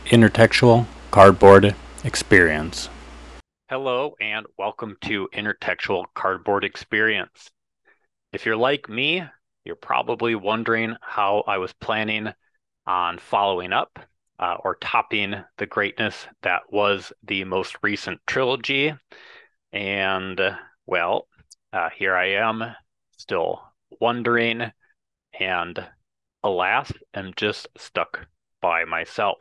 Intertextual Cardboard Experience. Hello and welcome to Intertextual Cardboard Experience. If you're like me, you're probably wondering how I was planning on following up or topping the greatness that was the most recent trilogy. And here I am, still wondering, and alas, am just stuck by myself.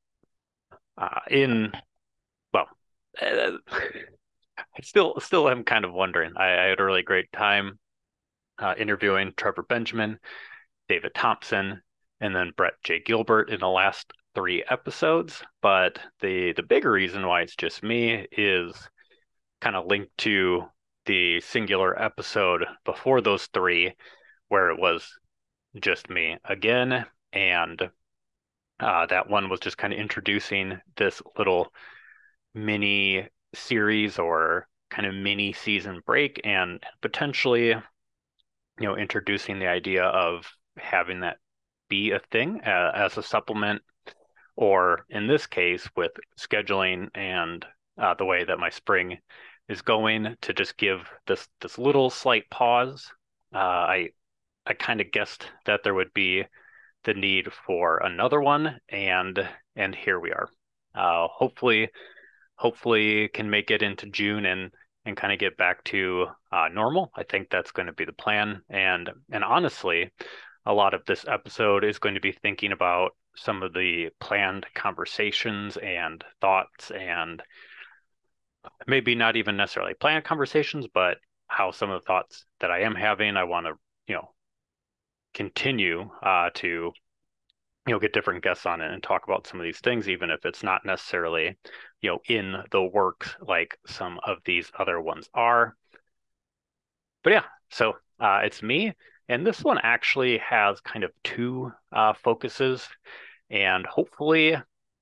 In well, uh, I still am kind of wondering. I had a really great time interviewing Trevor Benjamin, David Thompson, and then Brett J. Gilbert in the last three episodes. But the bigger reason why it's just me is kind of linked to the singular episode before those three, where it was just me again, and that one was just kind of introducing this little mini series or kind of mini season break and potentially introducing the idea of having that be a thing as a supplement, or in this case, with scheduling and the way that my spring is going, to just give this little slight pause. I kind of guessed that there would be the need for another one, and here we are. Hopefully can make it into June and kind of get back to normal. I think that's going to be the plan. And honestly, a lot of this episode is going to be thinking about some of the planned conversations and thoughts, and maybe not even necessarily planned conversations, but how some of the thoughts that I am having, I want to, continue to get different guests on it and talk about some of these things, even if it's not necessarily, in the works like some of these other ones are. But yeah, so it's me. And this one actually has kind of two focuses. And hopefully,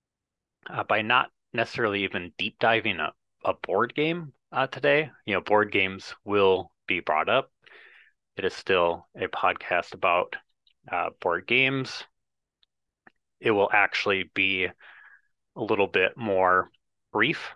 by not necessarily even deep diving a board game today, board games will be brought up. It is still a podcast about board games. It will actually be a little bit more brief.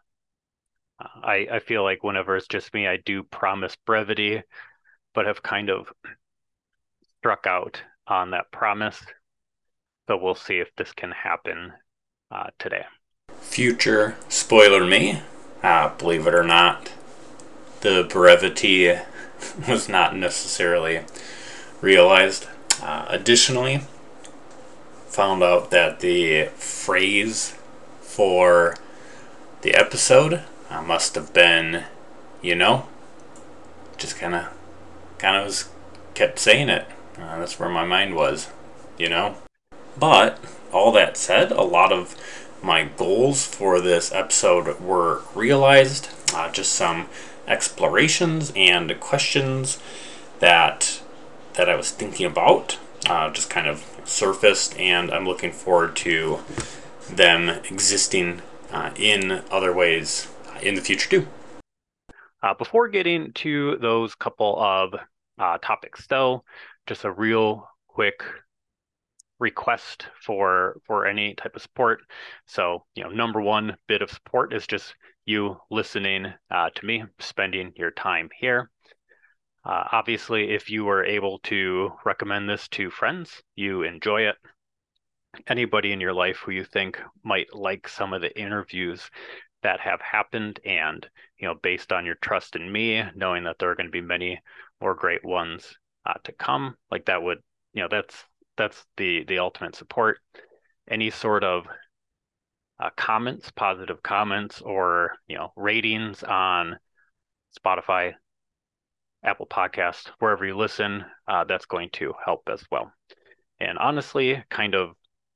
I feel like whenever it's just me, I do promise brevity, but have kind of struck out on that promise. So we'll see if this can happen today. Future spoiler me, believe it or not, the brevity was not necessarily realized. Additionally, found out that the phrase for the episode must have been, you know, just kind of was kept saying it. That's where my mind was, you know. But all that said, a lot of my goals for this episode were realized. Just some explorations and questions that I was thinking about, just kind of surfaced, and I'm looking forward to them existing in other ways in the future too. Before getting to those couple of topics, though, just a real quick request for any type of support. So, number one bit of support is just you listening to me, spending your time here. Obviously, if you were able to recommend this to friends, you enjoy it. Anybody in your life who you think might like some of the interviews that have happened, and based on your trust in me, knowing that there are going to be many more great ones to come, like that would, that's the ultimate support. Any sort of comments, positive comments, or ratings on Spotify, Apple Podcast, wherever you listen, that's going to help as well. And honestly, kind of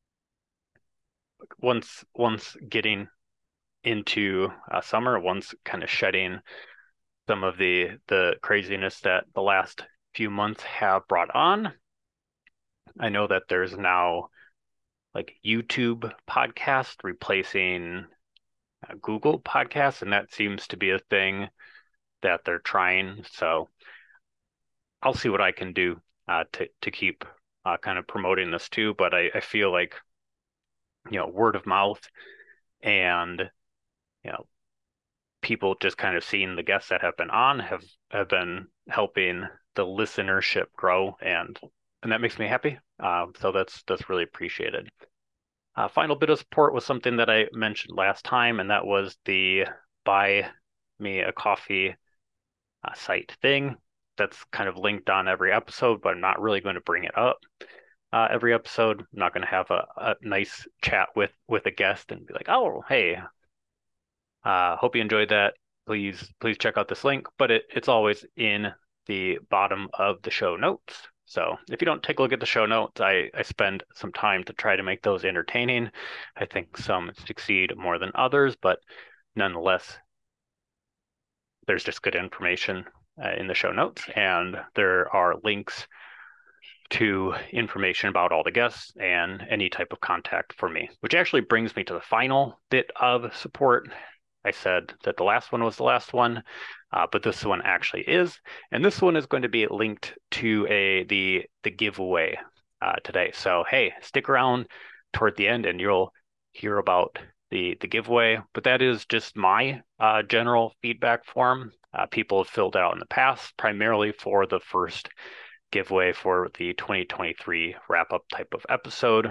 once getting into summer, once kind of shedding some of the craziness that the last few months have brought on, I know that there's now like YouTube podcast replacing Google podcasts, and that seems to be a thing that they're trying. So I'll see what I can do to keep kind of promoting this too. But I feel like word of mouth and, you know, people just kind of seeing the guests that have been on have been helping the listenership grow, and that makes me happy. So that's really appreciated. Final bit of support was something that I mentioned last time, and that was the buy me a coffee site thing. That's kind of linked on every episode, but I'm not really going to bring it up every episode. I'm not going to have a nice chat with a guest and be like, oh, hey, hope you enjoyed that. Please check out this link. But it's always in the bottom of the show notes. So if you don't take a look at the show notes, I spend some time to try to make those entertaining. I think some succeed more than others, but nonetheless, there's just good information in the show notes, and there are links to information about all the guests and any type of contact for me, which actually brings me to the final bit of support. I said that the last one was the last one, but this one actually is, and this one is going to be linked to the giveaway today. So hey, stick around toward the end, and you'll hear about the giveaway. But that is just my general feedback form. People have filled out in the past, primarily for the first giveaway for the 2023 wrap-up type of episode.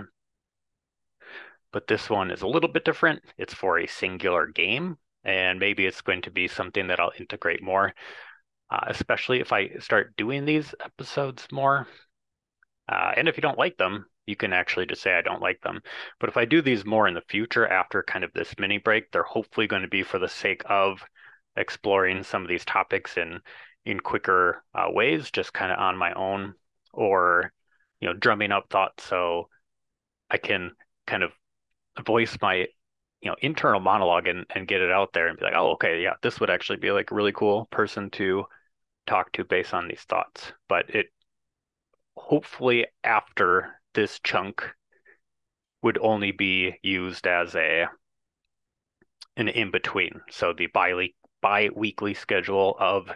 But this one is a little bit different. It's for a singular game, and maybe it's going to be something that I'll integrate more, especially if I start doing these episodes more. And if you don't like them, you can actually just say I don't like them. But if I do these more in the future after kind of this mini break, they're hopefully going to be for the sake of exploring some of these topics in quicker ways, just kind of on my own, or drumming up thoughts so I can kind of voice my internal monologue and get it out there and be like, oh, okay, yeah, this would actually be like a really cool person to talk to based on these thoughts. But it hopefully after this chunk would only be used as an in-between. So the bi-weekly schedule of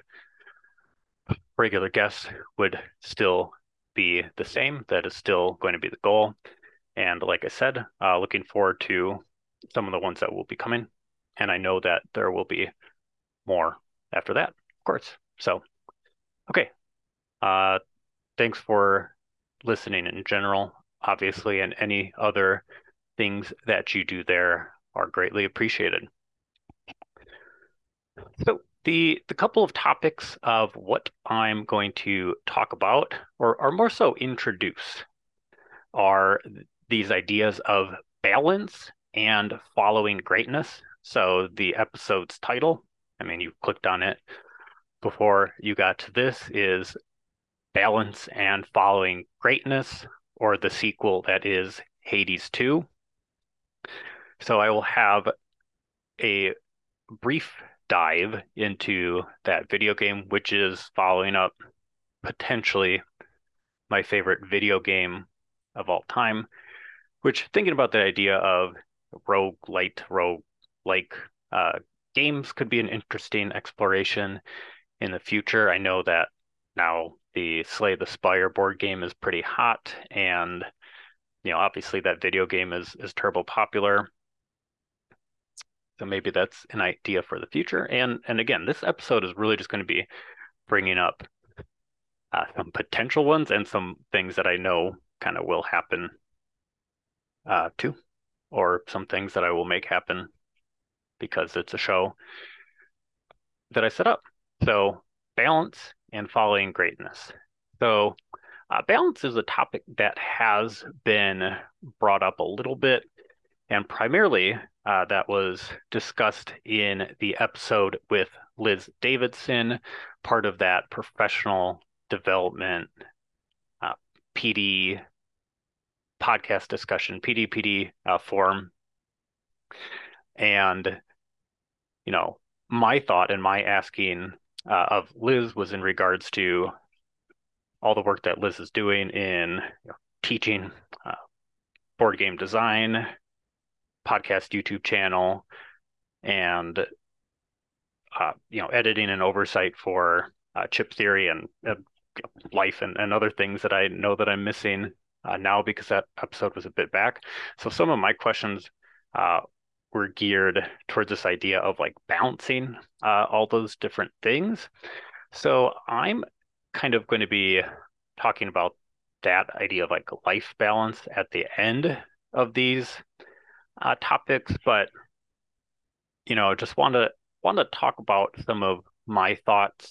regular guests would still be the same. That is still going to be the goal. And like I said, looking forward to some of the ones that will be coming. And I know that there will be more after that, of course. So, okay. Thanks for listening in general, obviously, and any other things that you do there are greatly appreciated. So the couple of topics of what I'm going to talk about, or more so introduce, are these ideas of balance and following greatness. So the episode's title, I mean, you clicked on it before you got to this, is Balance and Following Greatness, or the sequel that is Hades 2. So I will have a brief dive into that video game, which is following up potentially my favorite video game of all time, which, thinking about the idea of rogue-like games, could be an interesting exploration in the future. I know that now the Slay the Spire board game is pretty hot, and obviously that video game is turbo popular. So maybe that's an idea for the future. And again, this episode is really just going to be bringing up some potential ones and some things that I know kind of will happen too, or some things that I will make happen because it's a show that I set up. So balance and following greatness. So balance is a topic that has been brought up a little bit, and primarily that was discussed in the episode with Liz Davidson, part of that professional development PD podcast discussion, PDPD forum. And, my thought and my asking of Liz was in regards to all the work that Liz is doing in teaching board game design, podcast YouTube channel, and editing and oversight for Chip Theory and life and other things that I know that I'm missing now because that episode was a bit back. So some of my questions uh, were geared towards this idea of like balancing all those different things. So I'm kind of going to be talking about that idea of like life balance at the end of these topics, but just want to talk about some of my thoughts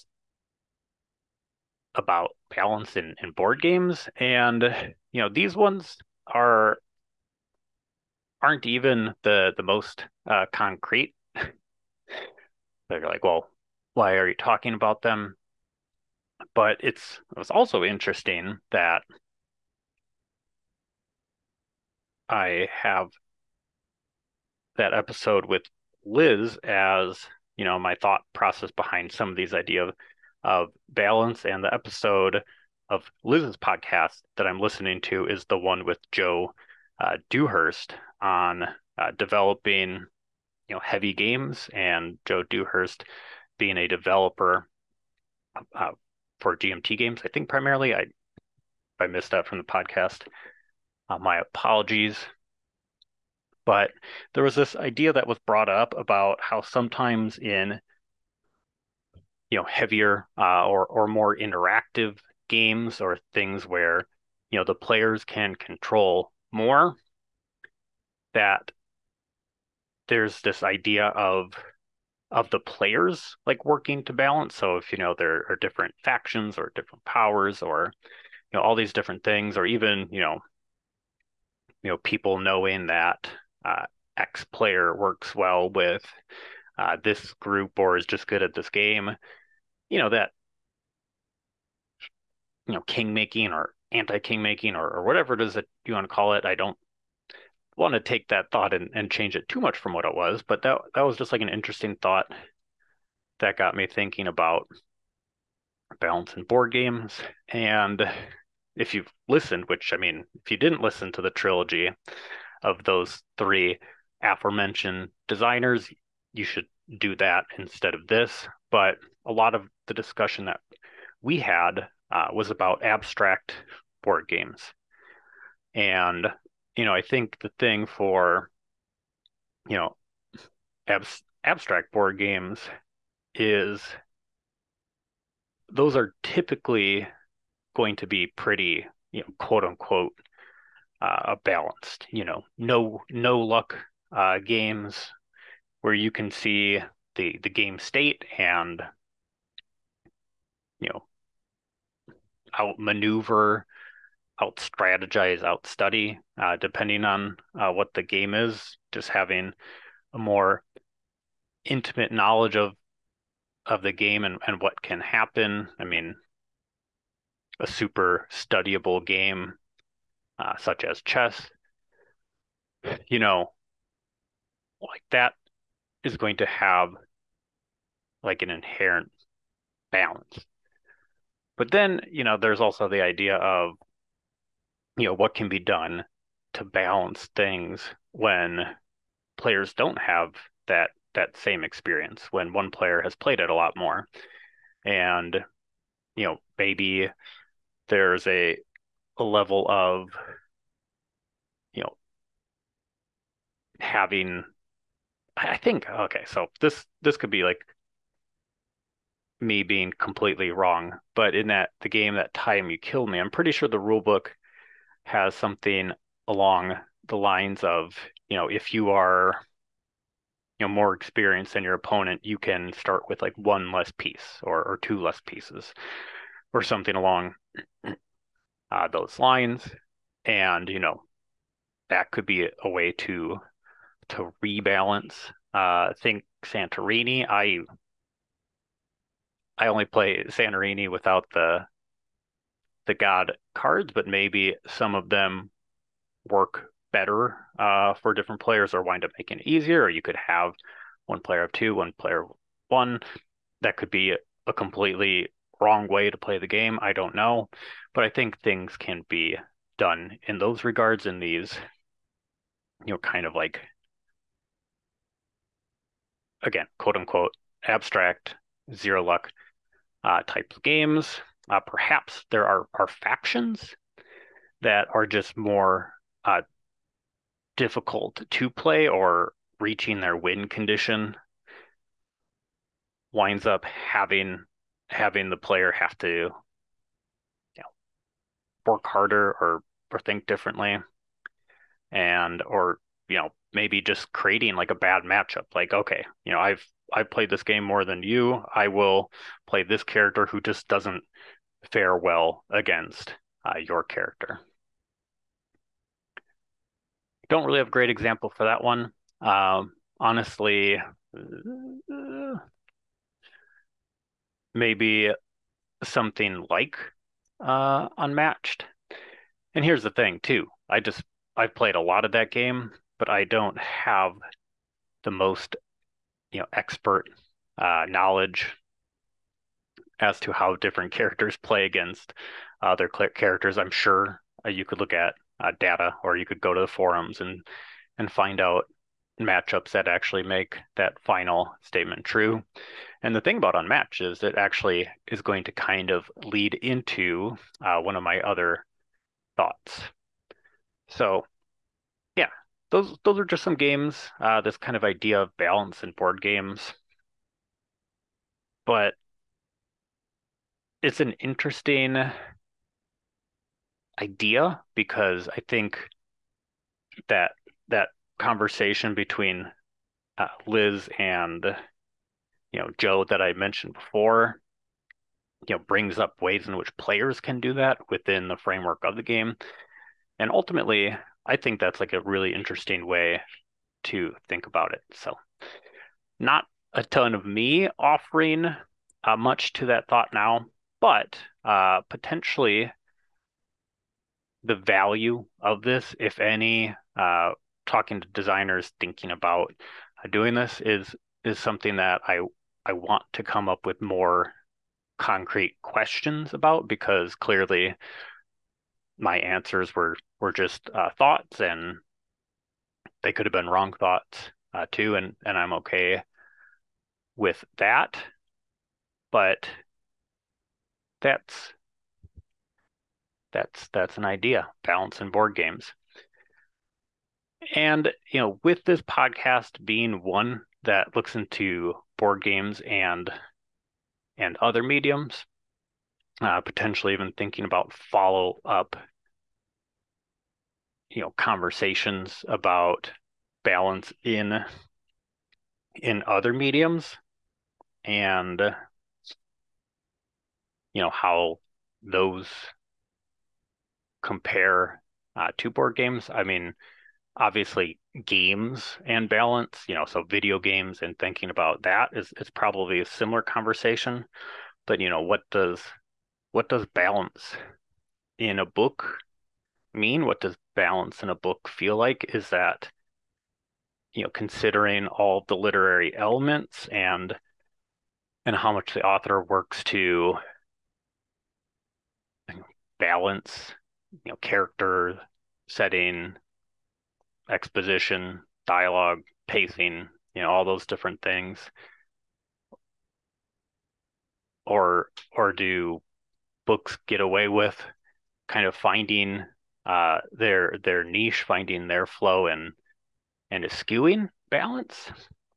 about balance in board games. And these ones are aren't even the most concrete. They're like, well, why are you talking about them? But it's also interesting that I have that episode with Liz as, my thought process behind some of these ideas of balance. And the episode of Liz's podcast that I'm listening to is the one with Joe Dewhurst on developing, heavy games, and Joe Dewhurst being a developer uh, for GMT games. I think primarily I missed that from the podcast. My apologies. But there was this idea that was brought up about how sometimes in heavier or more interactive games, or things where the players can control more, that there's this idea of the players like working to balance. So if there are different factions or different powers, or all these different things, or even people knowing that uh, X player works well with this group or is just good at this game, that king making or anti-king making, or whatever it is that you want to call it. I don't want to take that thought and change it too much from what it was, but that was just like an interesting thought that got me thinking about balance in board games. And if you've listened, which I mean, if you didn't listen to the trilogy of those three aforementioned designers, you should do that instead of this. But a lot of the discussion that we had was about abstract board games. And, I think the thing for, you know, abstract board games is those are typically going to be pretty, quote unquote, balanced, no luck games where you can see the game state and, you know, outmaneuver, out strategize, out study, depending on what the game is. Just having a more intimate knowledge of the game and what can happen. I mean, a super studyable game such as chess, you know, like that is going to have like an inherent balance. But then, there's also the idea of, what can be done to balance things when players don't have that same experience, when one player has played it a lot more. And, maybe there's a level of, you know, having I think okay, so this could be like me being completely wrong, but in that the game That Time You Killed Me, I'm pretty sure the rule book has something along the lines of, if you are, more experienced than your opponent, you can start with like one less piece, or two less pieces, or something along those lines. And, that could be a way to rebalance. Think Santorini. I only play Santorini without the god cards, but maybe some of them work better for different players, or wind up making it easier. Or you could have one player of two, one player of one. That could be a completely wrong way to play the game. I don't know. But I think things can be done in those regards, in these, kind of like, again, quote unquote, abstract, zero luck types of games. Perhaps there are factions that are just more difficult to play, or reaching their win condition winds up having the player have to, work harder, or think differently, and or maybe just creating like a bad matchup. Like, okay, I've played this game more than you. I will play this character who just doesn't fare well against your character. Don't really have a great example for that one. Honestly, maybe something like Unmatched. And here's the thing too. I've played a lot of that game, but I don't have the most, expert knowledge as to how different characters play against other characters. I'm sure you could look at data, or you could go to the forums and find out matchups that actually make that final statement true. And the thing about Unmatched is it actually is going to kind of lead into one of my other thoughts. So yeah, those are just some games. This kind of idea of balance in board games, but it's an interesting idea because I think that that conversation between Liz and Joe that I mentioned before, brings up ways in which players can do that within the framework of the game, and ultimately, I think that's like a really interesting way to think about it. So, not a ton of me offering much to that thought now, but potentially the value of this, if any, talking to designers thinking about doing this is something that I want to come up with more concrete questions about, because clearly my answers were just thoughts, and they could have been wrong thoughts too, and I'm okay with that. But that's that's an idea, balance in board games. And with this podcast being one that looks into board games and other mediums, potentially even thinking about follow up, conversations about balance in other mediums, and how those compare to board games. I mean, obviously games and balance, so video games and thinking about that is probably a similar conversation. But what does balance in a book mean? What does balance in a book feel like? Is that, considering all the literary elements and how much the author works to balance, character, setting, exposition, dialogue, pacing, all those different things, or do books get away with kind of finding their niche, finding their flow, and eschewing balance?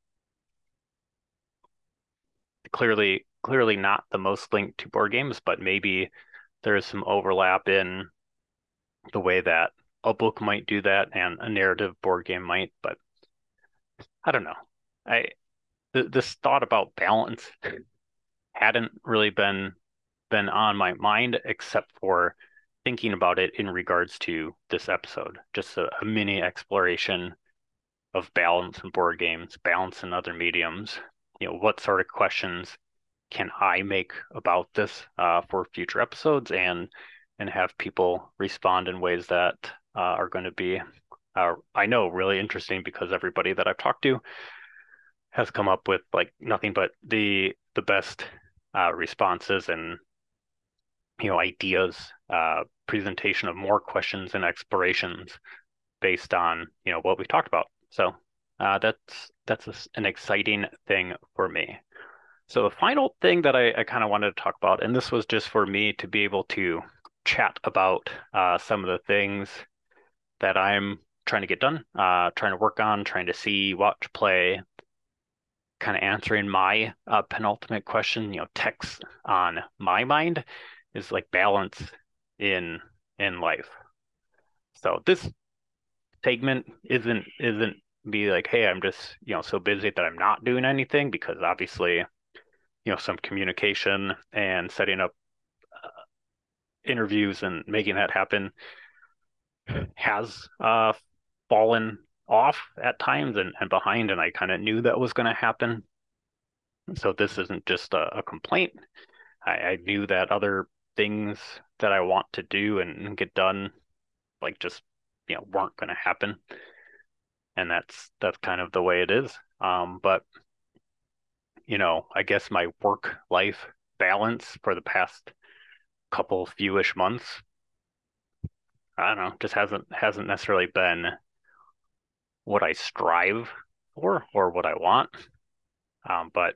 Clearly not the most linked to board games, but maybe there is some overlap in the way that a book might do that and a narrative board game might. But I don't know. I this thought about balance hadn't really been on my mind, except for thinking about it in regards to this episode. Just a mini exploration of balance in board games, balance in other mediums. What sort of questions can I make about this for future episodes, and have people respond in ways that are going to be, I know, really interesting, because everybody that I've talked to has come up with like nothing but the best responses and ideas, presentation of more questions and explorations based on what we talked about. So that's an exciting thing for me. So the final thing that I kind of wanted to talk about, and this was just for me to be able to chat about some of the things that I'm trying to get done, trying to work on, trying to see, watch, play, kind of answering my penultimate question, text on my mind is like balance in life. So this segment isn't be like, hey, I'm just, so busy that I'm not doing anything, because obviously, some communication and setting up interviews and making that happen has fallen off at times and behind, and I kind of knew that was going to happen. So this isn't just a complaint. I knew that other things that I want to do and get done, like just, weren't going to happen. And that's kind of the way it is. But I guess my work life balance for the past couple fewish months, I don't know, just hasn't necessarily been what I strive for or what I want. But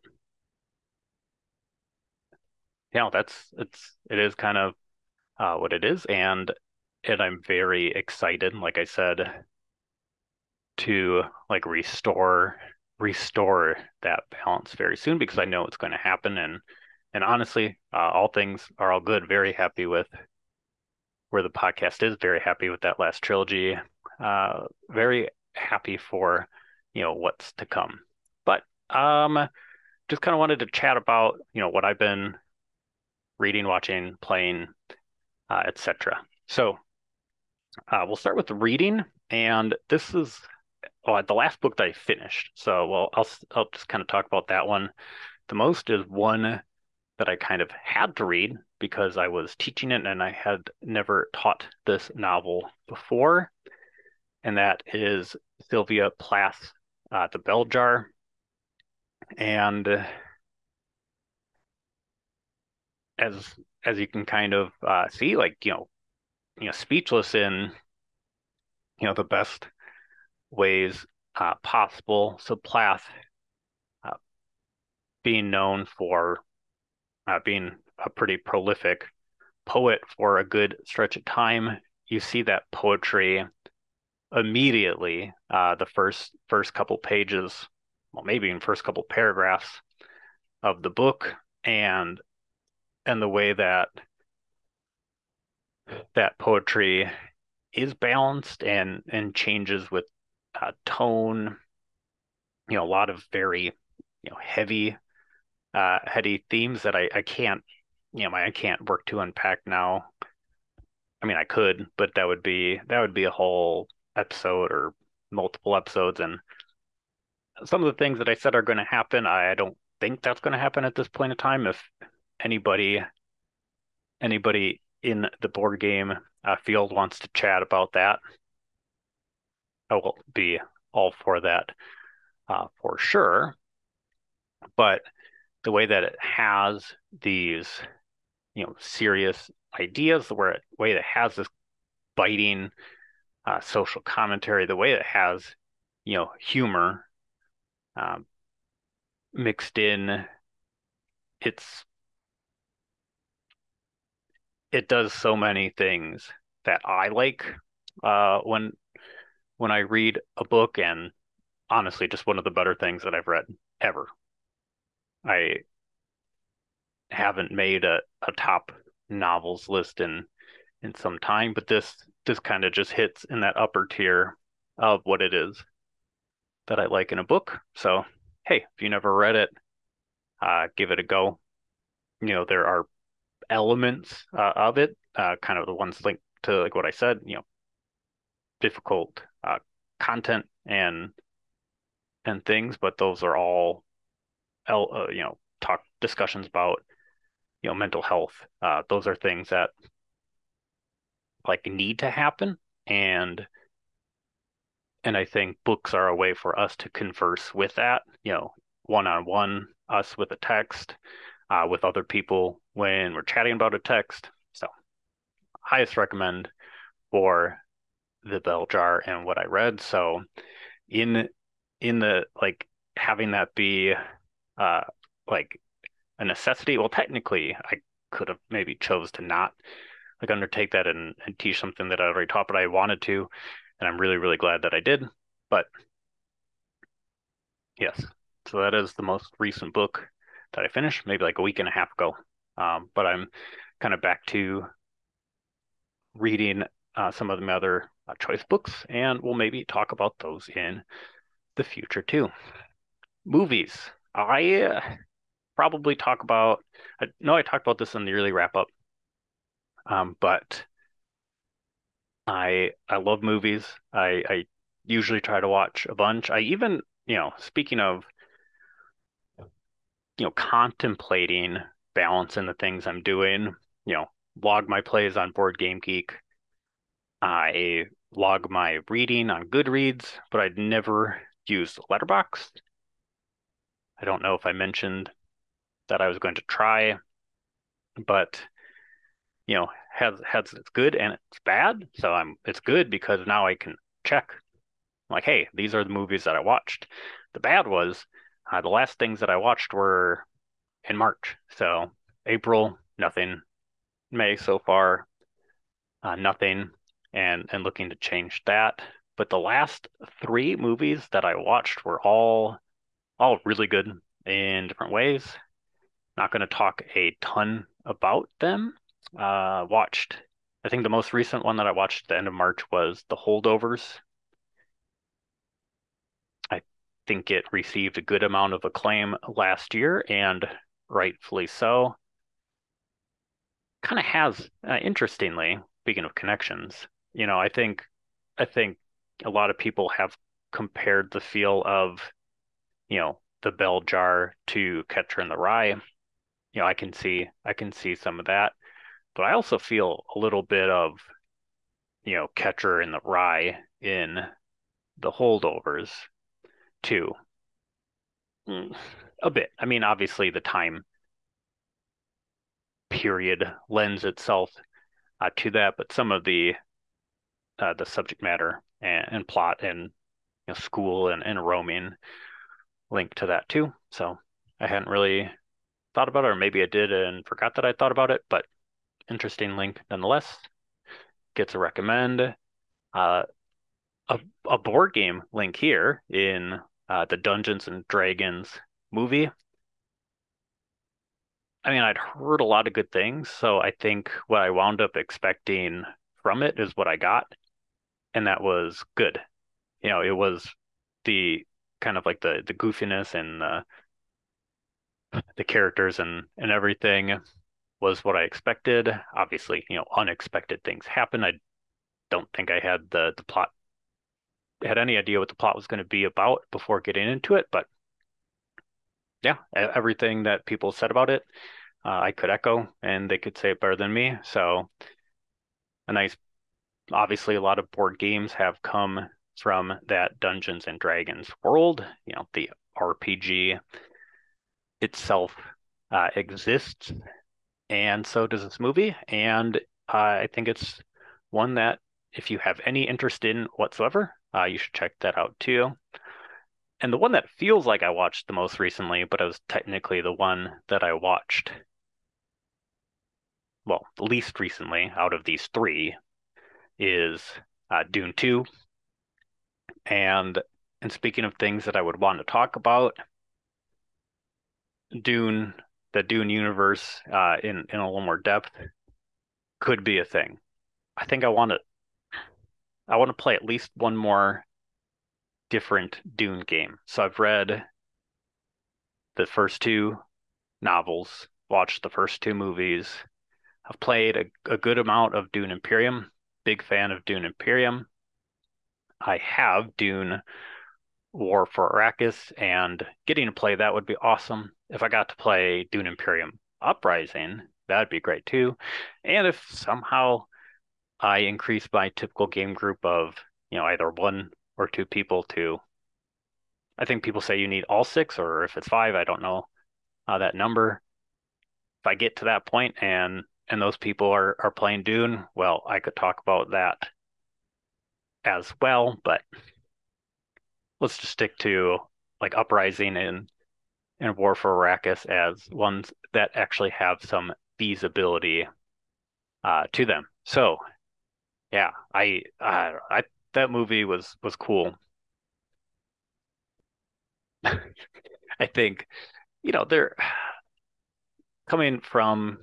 it is kind of what it is, and I'm very excited, like I said, to like restore that balance very soon, because I know it's going to happen. And honestly, all things are all good. Very happy with where the podcast is. Very happy with that last trilogy. Very happy for what's to come. But just kind of wanted to chat about what I've been reading, watching, playing, etc. So we'll start with the reading, and this is the last book that I finished. So, well, I'll just kind of talk about that one. The most is one that I kind of had to read because I was teaching it and I had never taught this novel before, and that is Sylvia Plath's The Bell Jar. And as you can kind of see, like speechless in the best ways possible. So Plath, uh, being known for being a pretty prolific poet for a good stretch of time, you see that poetry immediately. The first couple pages, well, maybe in first couple paragraphs of the book, and the way that poetry is balanced and changes with tone. A lot of very heavy heady themes that I can't I can't work to unpack now. I mean, I could, but that would be a whole episode or multiple episodes. And some of the things that I said are going to happen, I don't think that's going to happen at this point in time. If anybody in the board game field wants to chat about that, I will be all for that for sure. But the way that it has these serious ideas, the way that it has this biting social commentary, the way it has humor um, mixed in, it's it does so many things that I like when I read a book, and honestly, just one of the better things that I've read ever. I haven't made a top novels list in some time, but this kind of just hits in that upper tier of what it is that I like in a book. So, hey, if you never read it, give it a go. There are elements of it, kind of the ones linked to like what I said, difficult content and things, but those are all talk discussions about mental health. Those are things that like need to happen, and I think books are a way for us to converse with that, one on one, us with a text, with other people when we're chatting about a text. So, highest recommend for The Bell Jar and what I read. So, in the like having that be uh like a necessity, well, technically I could have maybe chose to not like undertake that and teach something that I already taught, but I wanted to, and I'm really, really glad that I did. But yes, so that is the most recent book that I finished, maybe like a week and a half ago. But I'm kind of back to reading some of the other choice books, and we'll maybe talk about those in the future too. Movies. I probably talk about, I know I talked about this in the yearly wrap up, but I love movies. I usually try to watch a bunch. I even, speaking of, contemplating balance in the things I'm doing, log my plays on Board Game Geek. I log my reading on Goodreads, but I'd never used Letterboxd. I don't know if I mentioned that I was going to try, but has it's good and it's bad. So it's good because now I can check like, hey, these are the movies that I watched. The bad was the last things that I watched were in March. So April, nothing. May so far, nothing. And looking to change that. But the last three movies that I watched were all really good in different ways. Not going to talk a ton about them. Watched, I think the most recent one that I watched at the end of March was The Holdovers. I think it received a good amount of acclaim last year, and rightfully so. Kind of has, interestingly, speaking of connections, I think a lot of people have compared the feel of, the Bell Jar to Catcher in the Rye. I can see some of that, but I also feel a little bit of, Catcher in the Rye in The Holdovers too. Mm, a bit. I mean, obviously the time period lends itself to that, but some of the subject matter and plot and school and roaming link to that too. So I hadn't really thought about it, or maybe I did and forgot that I thought about it, but interesting link nonetheless. Gets a recommend. Uh, a board game link here in the Dungeons and Dragons movie. I mean, I'd heard a lot of good things, so I think what I wound up expecting from it is what I got, and that was good. It was the kind of like the goofiness and the characters and everything was what I expected. Obviously, unexpected things happen. I don't think I had the plot had any idea what the plot was going to be about before getting into it, but yeah, everything that people said about it, I could echo, and they could say it better than me. So a nice, obviously, a lot of board games have come from that Dungeons and Dragons world. The RPG itself exists, and so does this movie. And I think it's one that, if you have any interest in whatsoever, you should check that out too. And the one that feels like I watched the most recently, but it was technically the one that I watched, well, the least recently out of these three, is Dune 2. And speaking of things that I would want to talk about, Dune, the Dune universe, in a little more depth could be a thing. I think I want to play at least one more different Dune game. So I've read the first two novels, watched the first two movies. I've played a good amount of Dune Imperium. Big fan of Dune Imperium. I have Dune War for Arrakis, and getting to play that would be awesome. If I got to play Dune Imperium Uprising, that'd be great too. And if somehow I increase my typical game group of, either one or two people to, I think people say you need all six, or if it's five, I don't know that number. If I get to that point and those people are playing Dune, well, I could talk about that as well, but let's just stick to like Uprising and War for Arrakis as ones that actually have some feasibility to them. So yeah, I that movie was cool. I think, they're coming from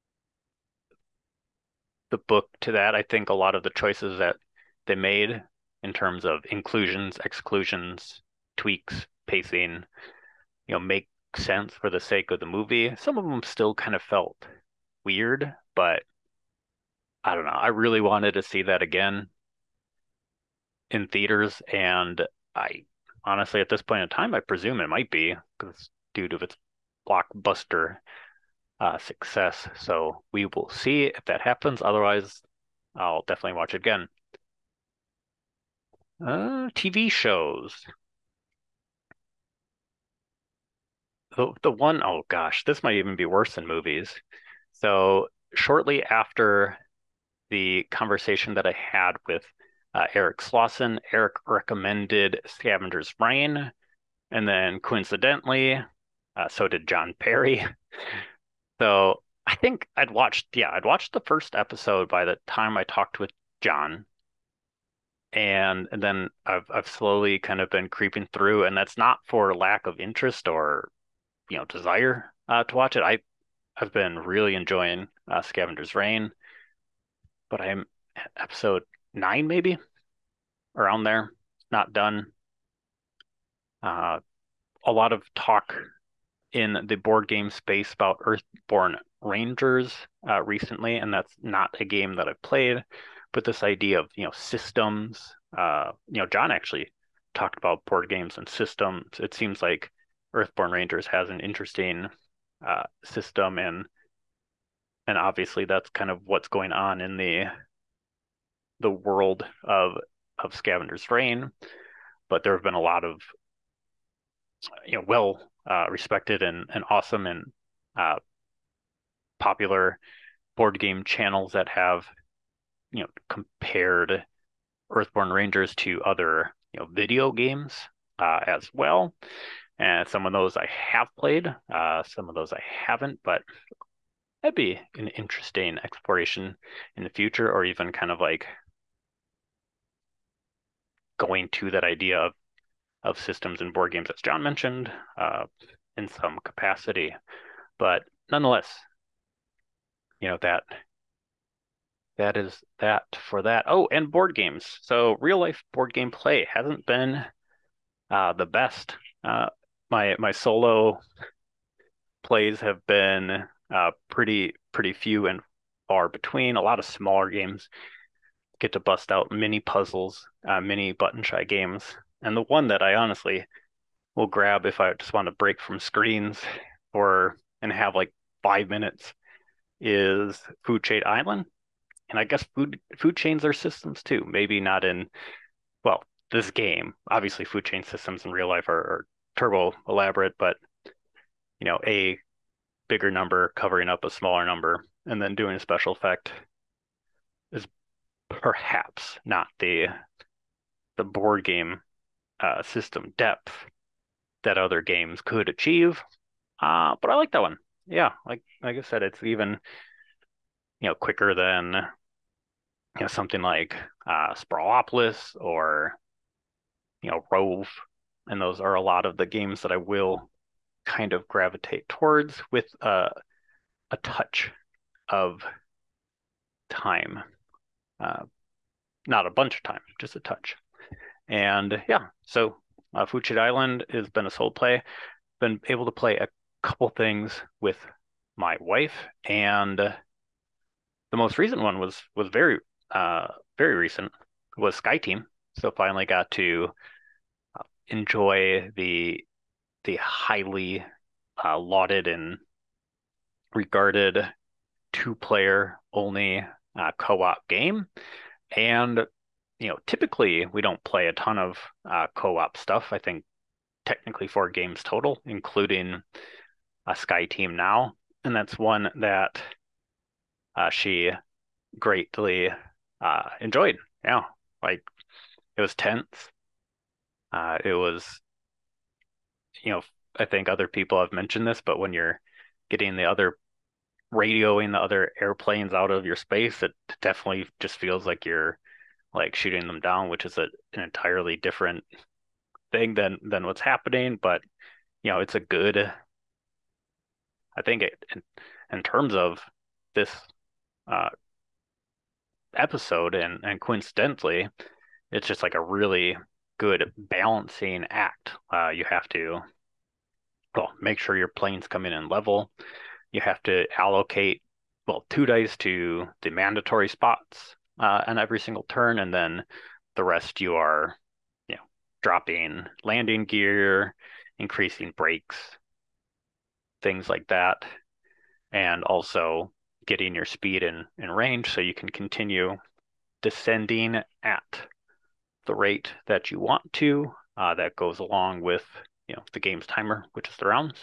the book to that. I think a lot of the choices that they made in terms of inclusions, exclusions, tweaks, pacing, make sense for the sake of the movie. Some of them still kind of felt weird, but I don't know. I really wanted to see that again in theaters, and I honestly, at this point in time, I presume it might be because due to its blockbuster success. So we will see if that happens. Otherwise, I'll definitely watch it again. TV shows. The one, oh gosh, this might even be worse than movies. So shortly after the conversation that I had with Eric Slauson, Eric recommended Scavenger's Reign, and then coincidentally, so did John Perry. So I think I'd watched the first episode by the time I talked with John, and then I've slowly kind of been creeping through, and that's not for lack of interest or desire to watch it. I've been really enjoying Scavenger's Reign, but I'm at episode 9 maybe around there, not done. Uh, a lot of talk in the board game space about Earthborn Rangers recently, and that's not a game that I've played, but this idea of systems. John actually talked about board games and systems. It seems like Earthborn Rangers has an interesting system, and obviously that's kind of what's going on in the world of Scavenger's Reign. But there have been a lot of well respected and awesome and uh, popular board game channels that have compared Earthborn Rangers to other video games as well. And some of those I have played, some of those I haven't, but that'd be an interesting exploration in the future, or even kind of like going to that idea of systems and board games, as John mentioned, in some capacity. But nonetheless, that is that for that. Oh, and board games. So real life board game play hasn't been the best. My solo plays have been pretty few and far between. A lot of smaller games get to bust out mini puzzles, mini button shy games, and the one that I honestly will grab if I just want to break from screens or and have like 5 minutes is Food Chain Island. And I guess food chains are systems too. Maybe not in, well, this game. Obviously, food chain systems in real life are turbo elaborate, but a bigger number covering up a smaller number and then doing a special effect is perhaps not the board game system depth that other games could achieve. But I like that one. Yeah, like I said, it's even quicker than something like Sprawlopolis or Rove, and those are a lot of the games that I will kind of gravitate towards with a touch of time, uh, not a bunch of time, just a touch. And yeah, so Food Chain Island has been a solo play. Been able to play a couple things with my wife, and the most recent one was very recent, was SkyTeam. So finally got to enjoy the highly lauded and regarded two-player only co-op game. And typically we don't play a ton of co-op stuff. I think technically 4 games total, including a SkyTeam now, and that's one that she greatly enjoyed. Yeah, like it was tense. It was, you know, I think other people have mentioned this, but when you're getting the other radioing the other airplanes out of your space, it definitely just feels like you're like shooting them down, which is an entirely different thing than what's happening. But it's a good. I think in terms of this uh, episode, and coincidentally, it's just like a really good balancing act. You have to, well, make sure your planes come in level. You have to allocate, well, 2 dice to the mandatory spots on every single turn, and then the rest you are, you know, dropping landing gear, increasing brakes, things like that, and also getting your speed in range so you can continue descending at the rate that you want to. That goes along with the game's timer, which is the rounds.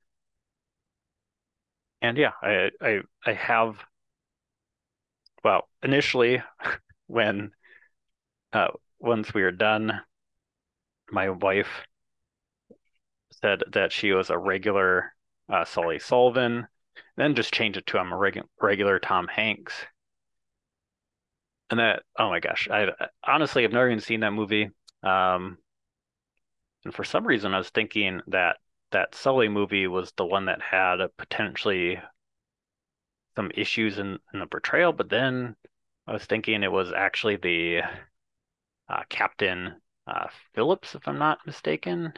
And yeah, I have, well, initially when once we were done, my wife said that she was a regular Sully Sullivan, then just changed it to I'm a regular Tom Hanks. And that, oh my gosh, I honestly have never even seen that movie. Um, and for some reason, I was thinking that that Sully movie was the one that had potentially some issues in the portrayal, but then I was thinking it was actually the Captain Phillips, if I'm not mistaken.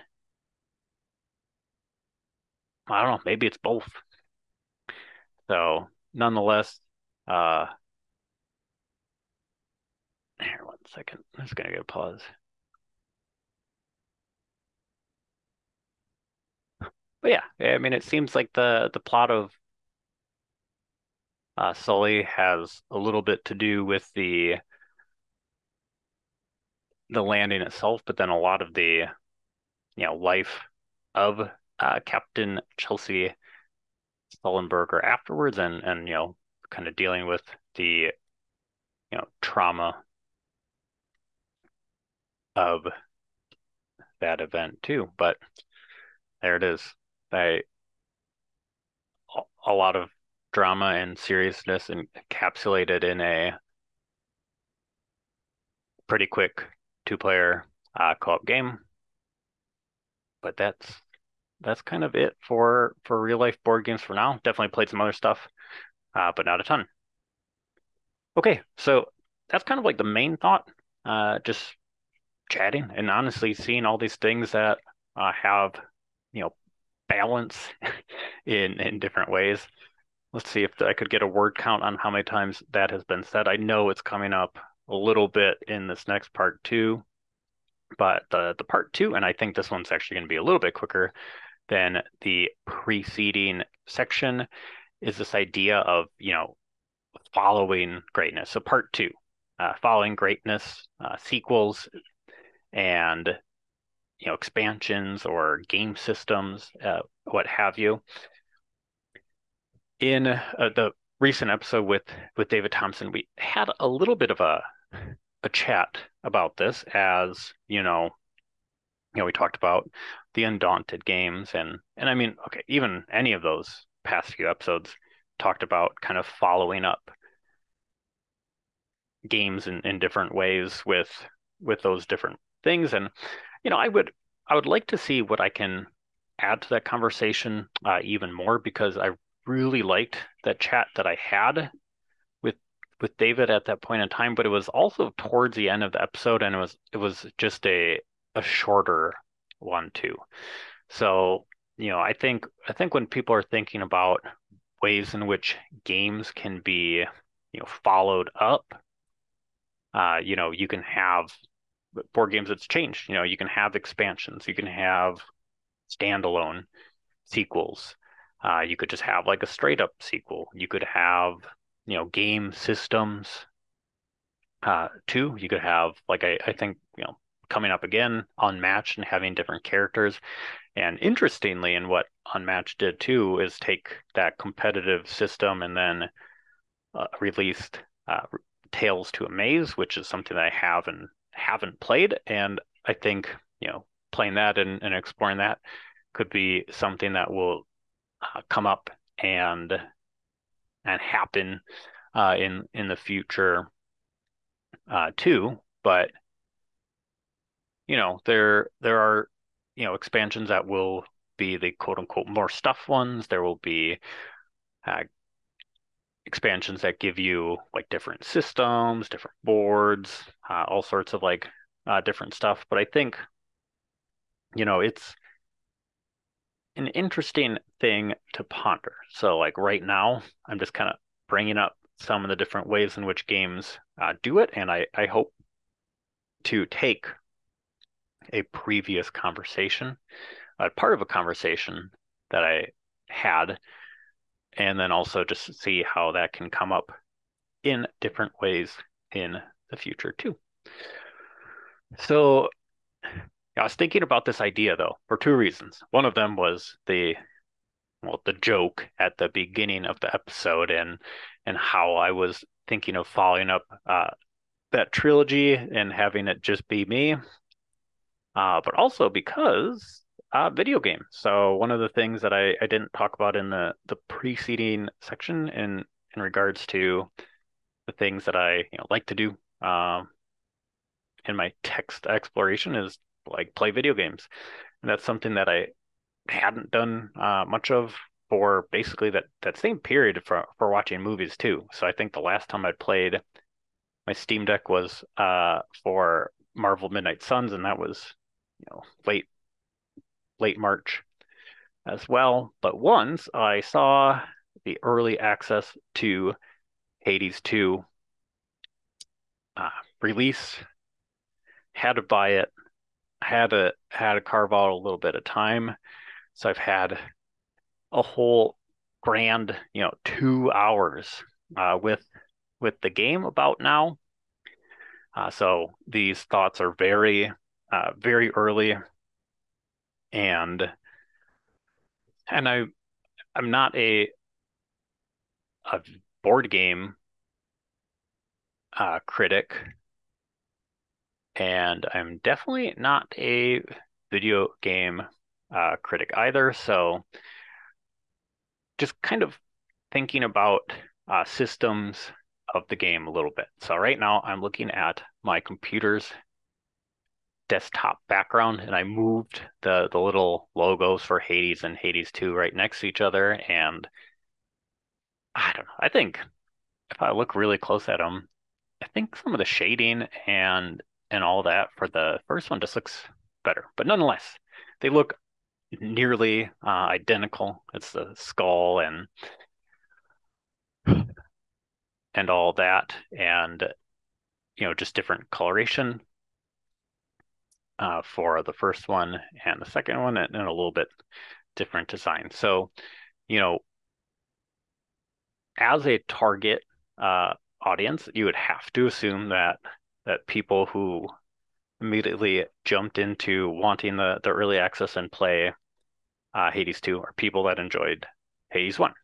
I don't know, maybe it's both. So nonetheless, uh, here, 1 second. I'm just gonna get a pause. But yeah, I mean, it seems like the plot of Sully has a little bit to do with the landing itself, but then a lot of the life of Captain Chelsea Sullenberger afterwards, and kind of dealing with the trauma of that event too. But there it is. I a lot of drama and seriousness encapsulated in a pretty quick two-player co-op game. But that's kind of it for real life board games for now. Definitely played some other stuff, but not a ton. Okay, so that's kind of like the main thought. Just chatting and honestly seeing all these things that have balance in different ways. Let's see if I could get a word count on how many times that has been said. I know it's coming up a little bit in this next part too, but the part two, and I think this one's actually going to be a little bit quicker than the preceding section, is this idea of following greatness. So part two, following greatness, sequels, and expansions or game systems, what have you. In the recent episode with David Thompson, we had a little bit of a chat about this, as we talked about the Undaunted games, and I mean, okay, even any of those past few episodes talked about kind of following up games in different ways with those different things. And I would like to see what I can add to that conversation even more, because I really liked that chat that I had with with David at that point in time, but it was also towards the end of the episode, and it was just a shorter one too. So, I think when people are thinking about ways in which games can be, followed up, you can have board games that's changed. You can have expansions, you can have standalone sequels. You could just have like a straight up sequel. You could have, game systems too. You could have like I think, coming up again, Unmatched and having different characters. And interestingly, in what Unmatched did too is take that competitive system and then released Tales to Amaze, which is something that I haven't played. And I think, playing that and exploring that could be something that will come up and and happen in the future too. But there are expansions that will be the quote unquote more stuff ones. There will be uh, expansions that give you like different systems, different boards, all sorts of like different stuff. But I think it's an interesting thing to ponder. So like right now, I'm just kind of bringing up some of the different ways in which games do it, and I hope to take a previous conversation, part of a conversation that I had, and then also just see how that can come up in different ways in the future too. So I was thinking about this idea though for two reasons. One of them was the joke at the beginning of the episode and how I was thinking of following up that trilogy and having it just be me, but also because video games. So one of the things that I didn't talk about in the preceding section in regards to the things that I like to do in my text exploration is like play video games, and that's something that I hadn't done much of for basically that same period for watching movies too. So I think the last time I played my Steam Deck was for Marvel Midnight Suns, and that was late March as well. But once I saw the early access to Hades 2 uh, release, had to buy it, had to carve out a little bit of time. So I've had a whole grand, 2 hours with the game about now. So these thoughts are very early, and I'm not a board game critic, and I'm definitely not a video game critic either. So just kind of thinking about systems of the game a little bit. So right now I'm looking at my computer's desktop background, and I moved the little logos for Hades and Hades 2 right next to each other. And I don't know. I think if I look really close at them, I think some of the shading and all that for the first one just looks better. But nonetheless, they look nearly identical. It's the skull and all that, and just different coloration for the first one and the second one, and a little bit different design. So, you know, as a target audience, you would have to assume that people who immediately jumped into wanting the early access and play Hades 2 are people that enjoyed Hades 1.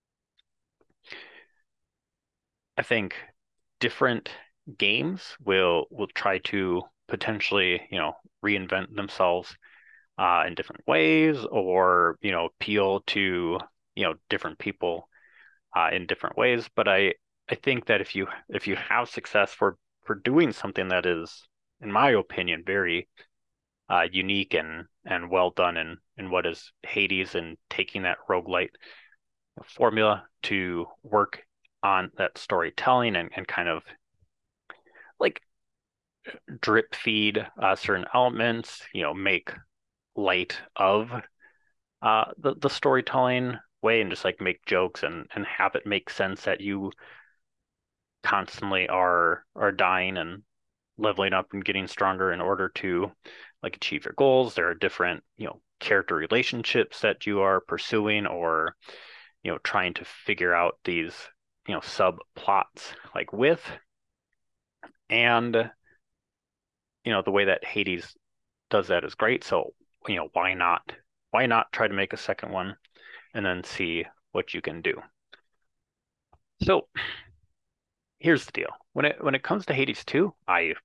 I think different games will try to potentially, reinvent themselves in different ways, or appeal to different people in different ways. But I think that if you have success for doing something that is, in my opinion, very unique and well done in what is Hades, and taking that roguelite formula to work on that storytelling and kind of like drip feed certain elements, make light of the storytelling way, and just like make jokes and have it make sense that you constantly are dying and leveling up and getting stronger in order to like achieve your goals. There are different, character relationships that you are pursuing, or trying to figure out these, subplots like with. And the way that Hades does that is great. So, why not try to make a second one and then see what you can do. So here's the deal. When it comes to Hades 2,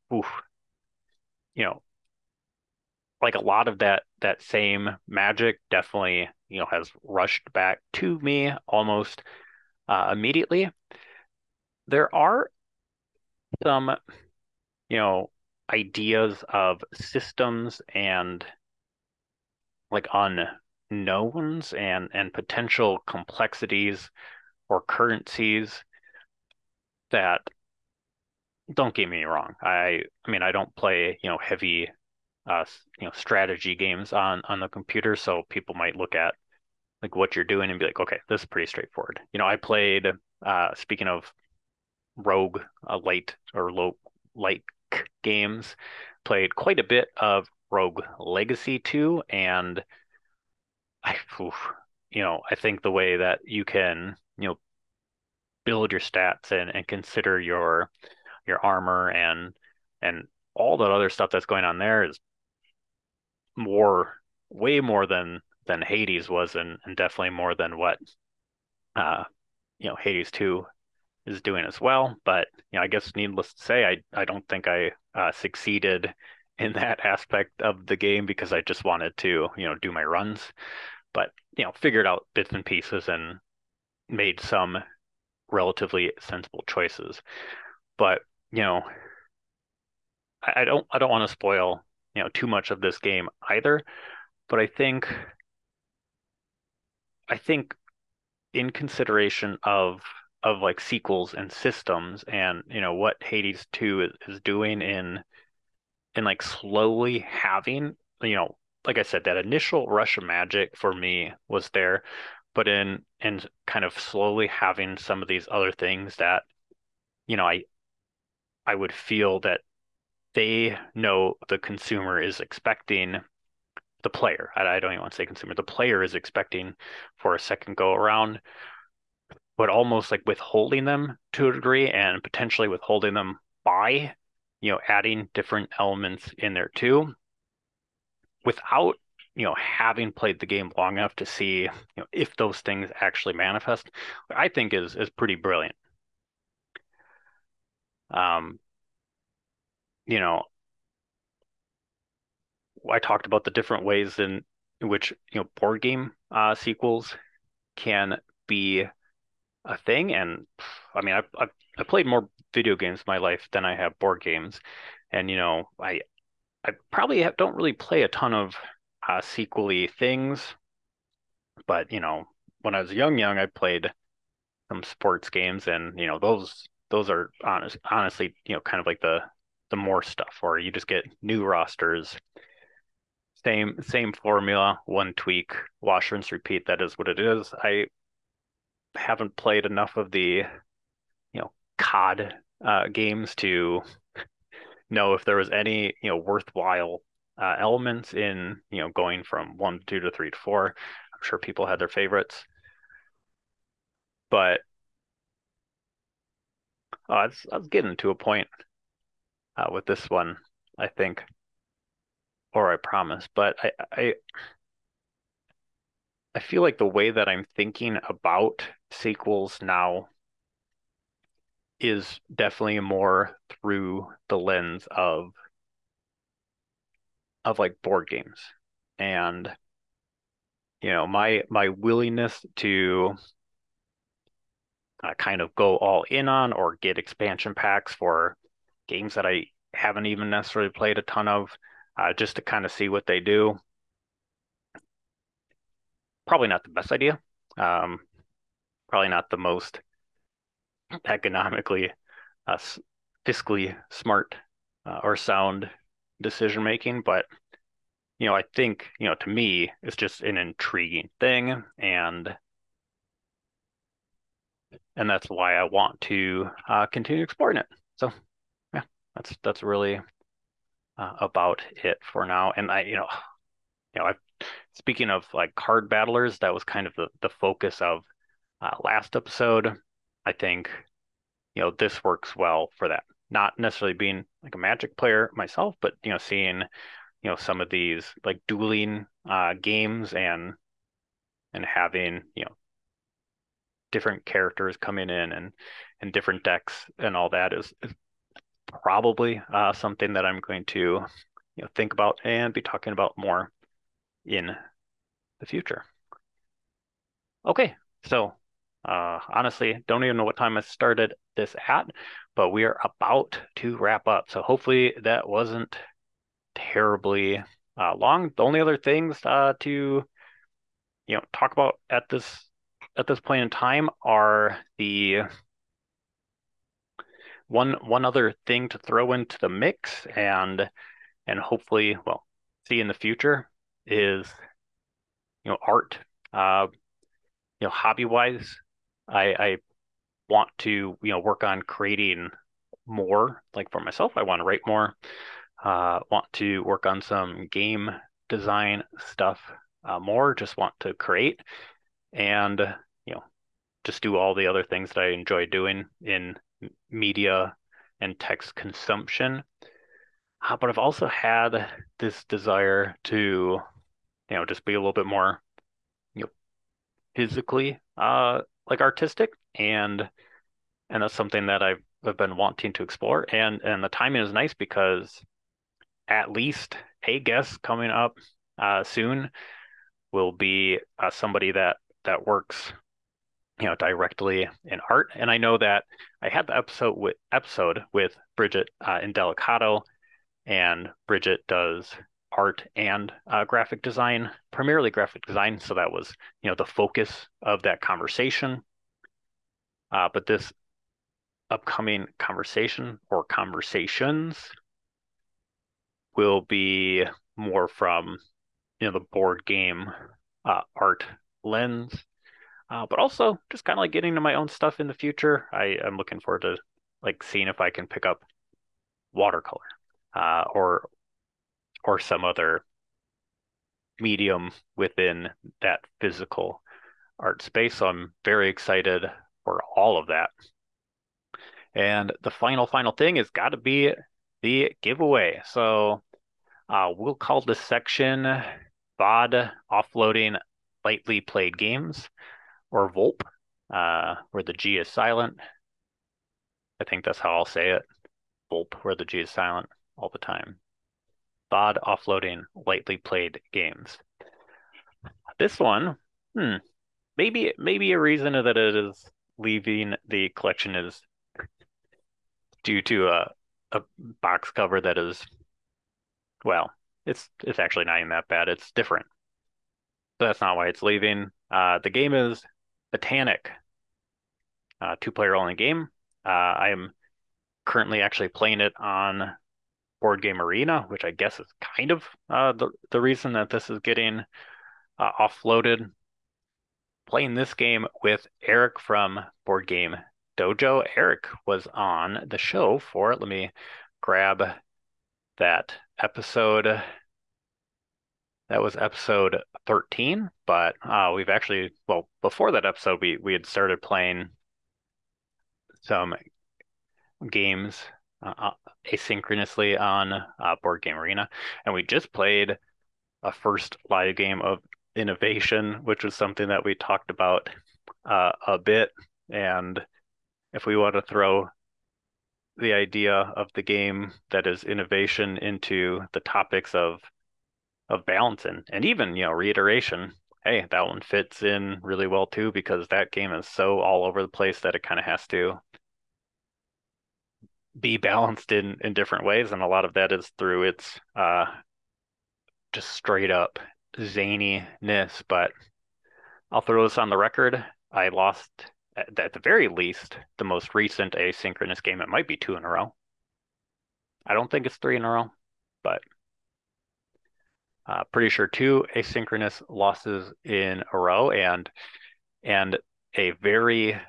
you know, like a lot of that same magic definitely, has rushed back to me almost immediately. There are some, you know, ideas of systems and like unknowns and potential complexities or currencies that don't get me wrong. I mean I don't play, heavy strategy games on the computer, so people might look at like what you're doing and be like, okay, this is pretty straightforward. I played speaking of rogue light or low light games, played quite a bit of Rogue Legacy 2, and oof, I think the way that you can, build your stats and consider your armor and all that other stuff that's going on there is more, way more than Hades was, and definitely more than what uh Hades 2 is doing as well. But I guess needless to say, I don't think I succeeded in that aspect of the game because I just wanted to do my runs, but figured out bits and pieces and made some relatively sensible choices. But you know I don't want to spoil too much of this game either. But I think in consideration of like sequels and systems and what Hades 2 is doing in like slowly having, like I said, that initial rush of magic for me was there, but in kind of slowly having some of these other things that you know I would feel that they know the consumer is expecting, the player, I don't even want to say consumer, the player is expecting for a second go around, but almost like withholding them to a degree and potentially withholding them by, adding different elements in there too, without, having played the game long enough to see, if those things actually manifest, I think is pretty brilliant. Um, you know, I talked about the different ways in which, board game sequels can be a thing, and I mean, I've played more video games in my life than I have board games, and I probably don't really play a ton of sequely things, but when I was young, I played some sports games, and those are honestly, kind of like the more stuff, where you just get new rosters, same formula, one tweak, wash, rinse, repeat. That is what it is. I haven't played enough of the COD games to know if there was any worthwhile elements in going from 1 to 2 to 3 to 4. I'm sure people had their favorites, but I was getting to a point with this one, I think, or I promise. But I feel like the way that I'm thinking about sequels now is definitely more through the lens of like board games, and my willingness to kind of go all in on or get expansion packs for games that I haven't even necessarily played a ton of, just to kind of see what they do. Probably not the best idea. Um, Probably not the most economically, fiscally smart, or sound decision making, but I think, to me, it's just an intriguing thing, and that's why I want to continue exploring it. So yeah, that's really about it for now. And I speaking of like card battlers, that was kind of the focus of last episode. I think this works well for that. Not necessarily being like a Magic player myself, but seeing some of these like dueling games and having different characters coming in and different decks and all that is probably something that I'm going to think about and be talking about more in the future. Okay, so Honestly, don't even know what time I started this at, but we are about to wrap up. So hopefully that wasn't terribly long. The only other things to talk about at this point in time are the one other thing to throw into the mix and hopefully, well, see in the future is art. Uh, hobby wise, I want to work on creating more. Like for myself, I want to write more. Want to work on some game design stuff more. Just want to create and just do all the other things that I enjoy doing in media and text consumption. But I've also had this desire to just be a little bit more you know physically like artistic, and that's something that I've been wanting to explore, and the timing is nice because at least a guest coming up soon will be somebody that works directly in art. And I know that I had the episode with Bridget in Delicato, and Bridget does art and graphic design, primarily graphic design. So that was the focus of that conversation. But this upcoming conversation or conversations will be more from the board game art lens, but also just kind of like getting to my own stuff in the future. I am looking forward to like seeing if I can pick up watercolor or some other medium within that physical art space. So I'm very excited for all of that. And the final thing has got to be the giveaway. So we'll call this section VOD Offloading Lightly Played Games, or VOLP, where the G is silent. I think that's how I'll say it. VOLP, where the G is silent all the time. VOD Offloading Lightly Played Games. This one, maybe a reason that it is leaving the collection is due to a box cover that is, well, it's actually not even that bad. It's different. So that's not why it's leaving. The game is Botanic, two-player only game. I am currently actually playing it on Board Game Arena, which I guess is kind of the reason that this is getting offloaded. Playing this game with Eric from Board Game Dojo. Eric was on the show for it. Let me grab that episode. That was episode 13, but we've actually, well, before that episode, we had started playing some games asynchronously on Board Game Arena, and we just played a first live game of Innovation, which was something that we talked about a bit. And if we want to throw the idea of the game that is Innovation into the topics of balance and even reiteration, hey, that one fits in really well too, because that game is so all over the place that it kind of has to be balanced in different ways, and a lot of that is through its just straight up zaniness. But I'll throw this on the record. I lost at the very least the most recent asynchronous game. It might be two in a row. I don't think it's three in a row, but pretty sure two asynchronous losses in a row, and a very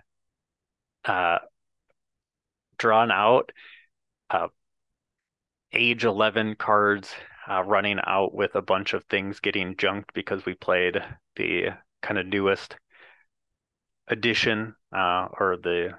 drawn out age 11 cards running out with a bunch of things getting junked because we played the kind of newest edition or the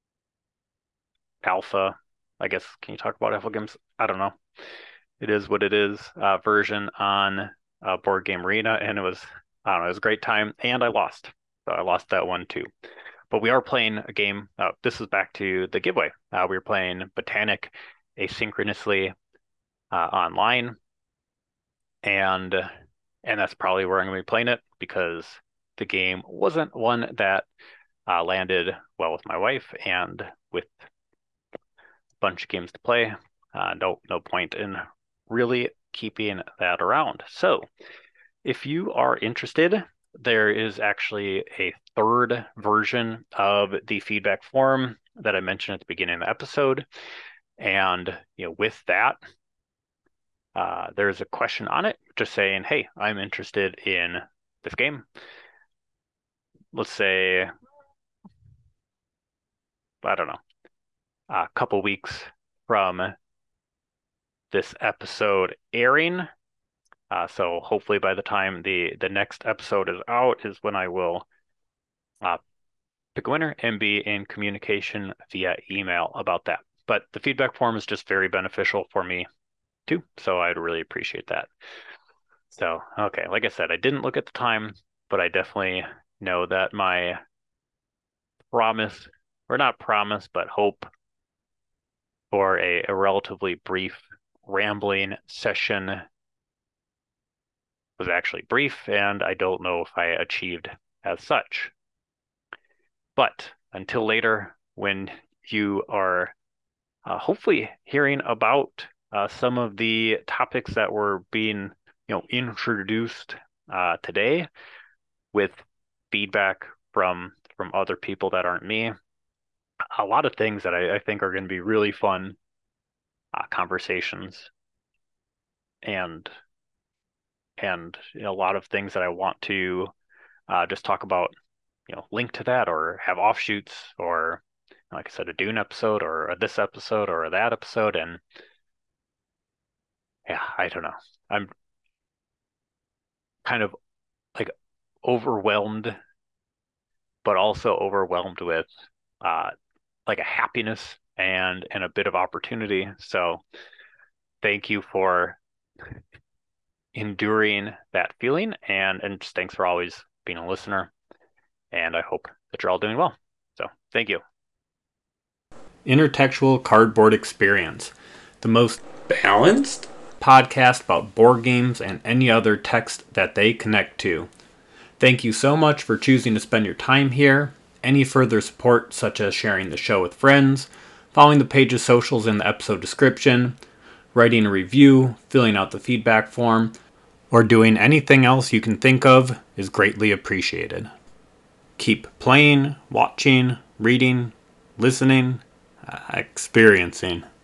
alpha. I guess, can you talk about alpha games? I don't know. It is what it is version on Board Game Arena, and I don't know, it was a great time, and I lost. So I lost that one too. But we are playing a game. This is back to the giveaway. We were playing Botanic asynchronously online, and that's probably where I'm going to be playing it, because the game wasn't one that landed well with my wife, and with a bunch of games to play, no point in really keeping that around. So if you are interested, there is actually a third version of the feedback form that I mentioned at the beginning of the episode. And with that, there's a question on it just saying, hey, I'm interested in this game. Let's say, I don't know, a couple weeks from this episode airing. So hopefully by the time the next episode is out is when I will pick a winner and be in communication via email about that. But the feedback form is just very beneficial for me too, so I'd really appreciate that. So, okay, like I said, I didn't look at the time, but I definitely know that my promise, or not promise, but hope for a relatively brief rambling session was actually brief, and I don't know if I achieved as such. But until later, when you are hopefully hearing about some of the topics that were being, introduced today with feedback from other people that aren't me, a lot of things that I think are going to be really fun conversations, and a lot of things that I want to just talk about, link to that or have offshoots, or like I said, a Dune episode or this episode or that episode. And yeah, I don't know. I'm kind of like overwhelmed, but also overwhelmed with uh like a happiness and a bit of opportunity. So thank you for enduring that feeling, and just thanks for always being a listener. And I hope that you're all doing well. So thank you. Intertextual Cardboard Experience, the most balanced podcast about board games and any other text that they connect to. Thank you so much for choosing to spend your time here. Any further support, such as sharing the show with friends, following the page's socials in the episode description, writing a review, filling out the feedback form, or doing anything else you can think of is greatly appreciated. Keep playing, watching, reading, listening, experiencing.